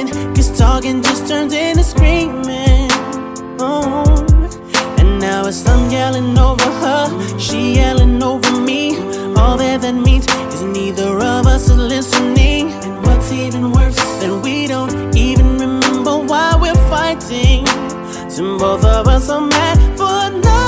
talking, cause talking just turns into screaming. Oh. And now it's I'm yelling over her, she yelling over me. All that means is neither of us is listening. And what's even worse, that we don't even remember why we're fighting. So both of us are mad for nothing.